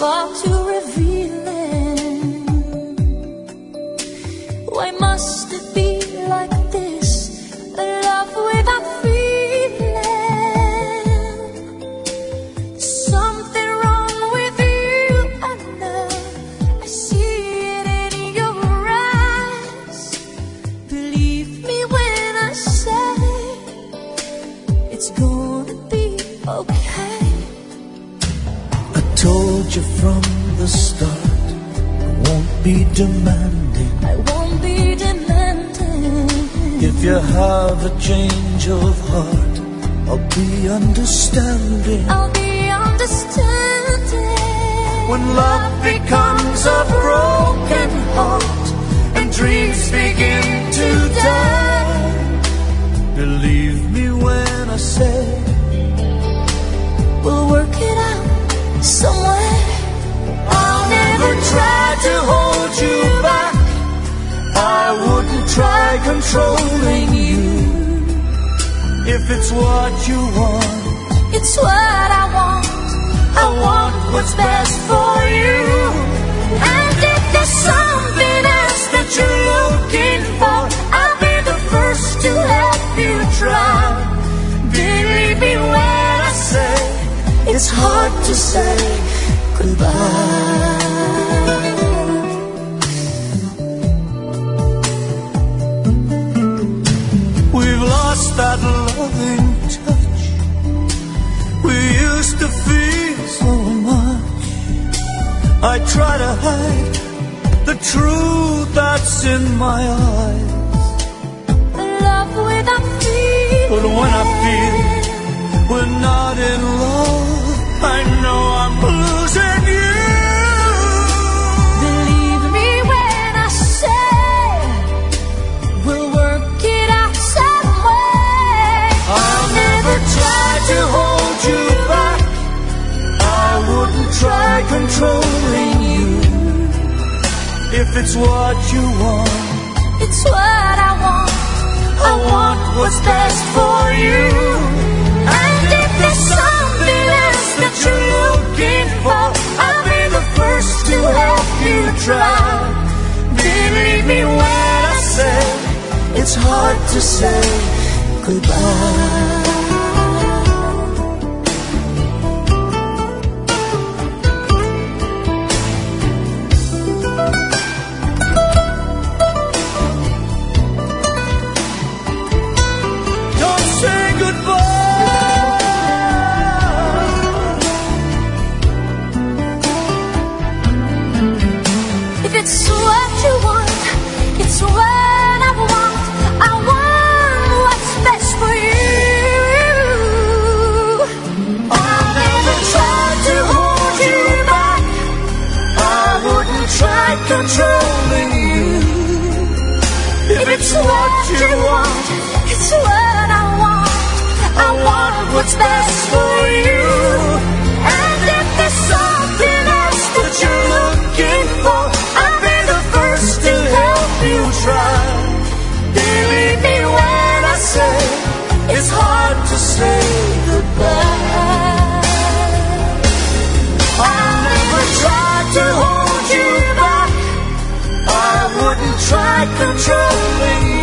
far too revealing. Why must it be like this? A love without feeling. Something wrong with you, I know. I see it in your eyes. Believe me when I say it's gonna be okay. I told you from the start, I won't be demanding. I won't be demanding. If you have a change of heart, I'll be understanding. I'll be understanding. When love becomes a broken heart and dreams begin to die, believe me when I say we'll work it out somewhere. I'll never try to hold you back. I wouldn't try controlling you. If it's what you want, it's what I want. I want what's best for you. And if there's something else that you're looking for, I'll be the first to help you try. Believe me when I say it's hard to say goodbye. We've lost that loving touch we used to feel so much. I try to hide the truth that's in my eyes. Love without feeling. But when I feel we're not in love, I know I'm losing you. Believe me when I say we'll work it out some way. I'll never try to hold you back. I wouldn't try controlling you. If it's what you want, it's what I want. I want what's best for you. And if there's something else that you're looking for, I'll be the first to help you try. Believe me when I say it's hard to say goodbye. it's what you want, it's what I want. I want what's best for you. I'll never try to hold you back. I wouldn't try controlling you. If it's what you want, it's what I want. I want what's best for you. And if there's something else that you're looking for, I'll be the first to help you try. Believe me when I say it's hard to say goodbye. I'll never try to hold you back. I wouldn't try controlling you.